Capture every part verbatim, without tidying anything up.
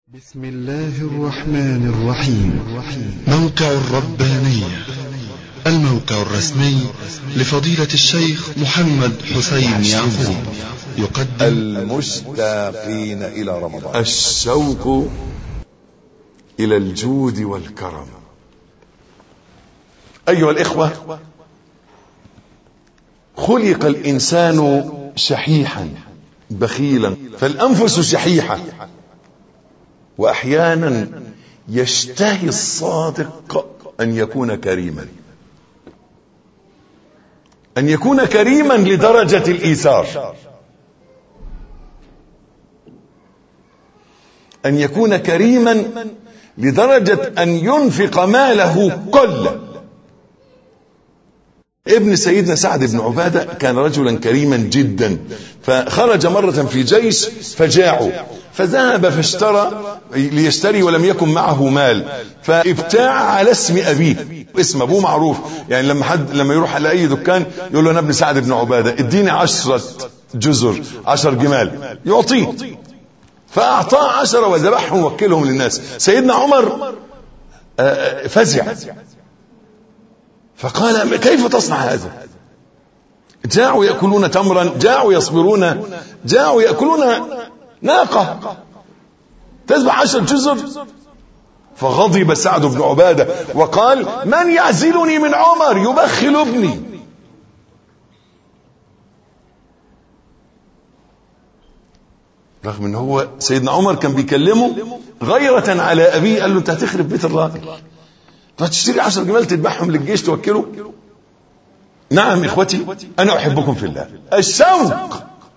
بسم الله الرحمن الرحيم. موقع الربانية، الموقع الرسمي لفضيلة الشيخ محمد حسين يعقوب، يقدم المشتاقين إلى رمضان. الشوق إلى الجود والكرم. أيها الإخوة، خلق الإنسان شحيحا بخيلا، فالأنفس شحيحة، وأحيانا يشتهي الصادق أن يكون كريما، أن يكون كريما لدرجة الإيثار، أن يكون كريما لدرجة أن ينفق ماله كله. ابن سيدنا سعد بن عبادة كان رجلا كريما جدا، فخرج مرة في جيش فجاعوا، فذهب فاشترى ليشتري ولم يكن معه مال، فابتاع على اسم أبيه، اسم أبوه معروف، يعني لما حد لما يروح على أي دكان يقول له أنا ابن سعد بن عبادة، اديني عشرة جزر، عشر جمال، يعطيه، فأعطاه عشرة وذبحهم ووكلهم للناس. سيدنا عمر فزع فقال كيف تصنع هذا؟ جاعوا يأكلون تمرا، جاعوا يصبرون، جاعوا يأكلون ناقة، تذبح عشر جزر؟ فغضب سعد بن عبادة وقال من يعزلني من عمر؟ يبخل ابني. رغم ان هو سيدنا عمر كان بيكلمه غيرة على ابيه، قال له انت هتخرب بيت الراجل، تشتري عشر جمال تذبحهم للجيش توكله؟ نعم اخوتي، انا احبكم في الله. الشوق،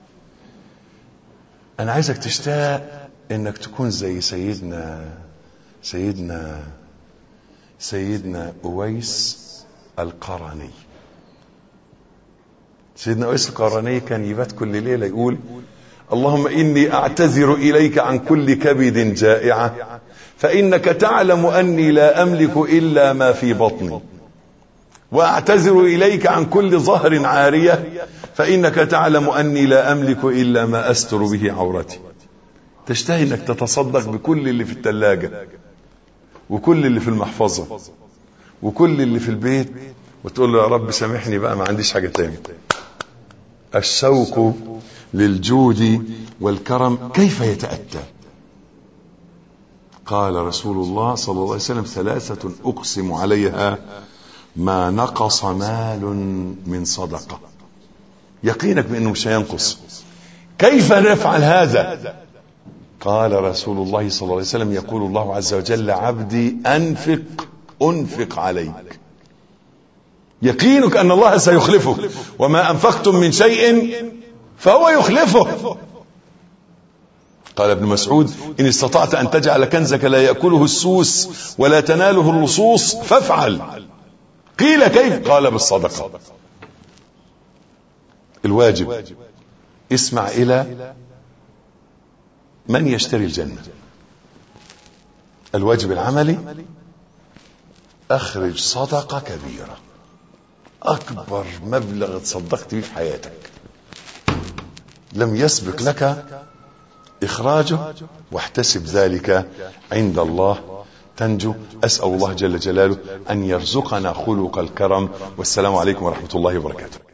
انا عايزك تشتاق انك تكون زي سيدنا سيدنا سيدنا اويس القرني. سيدنا اويس القرني كان يبات كل ليلة يقول اللهم إني أعتذر إليك عن كل كبد جائعة، فإنك تعلم أني لا أملك إلا ما في بطني، وأعتذر إليك عن كل ظهر عارية، فإنك تعلم أني لا أملك إلا ما أستر به عورتي. تشتهي أنك تتصدق بكل اللي في الثلاجة وكل اللي في المحفظة وكل اللي في البيت، وتقول له يا رب سامحني بقى، ما عنديش حاجة تاني. الشوق للجود والكرم كيف يتأتى؟ قال رسول الله صلى الله عليه وسلم ثلاثة أقسم عليها ما نقص مال من صدقة. يقينك بأنه مش هينقص. كيف نفعل هذا؟ قال رسول الله صلى الله عليه وسلم يقول الله عز وجل عبدي أنفق أنفق عليك. يقينك أن الله سيخلفك، وما أنفقتم من شيء فهو يخلفه. قال ابن مسعود إن استطعت أن تجعل كنزك لا يأكله السوس ولا تناله اللصوص فافعل. قيل كيف؟ قال بالصدقة. الواجب، اسمع إلى من يشتري الجنة. الواجب العملي، أخرج صدقة كبيرة، أكبر مبلغ تصدقت به في حياتك لم يسبق لك إخراجه، واحتسب ذلك عند الله تنجو. أسأل الله جل جلاله أن يرزقنا خلق الكرم. والسلام عليكم ورحمة الله وبركاته.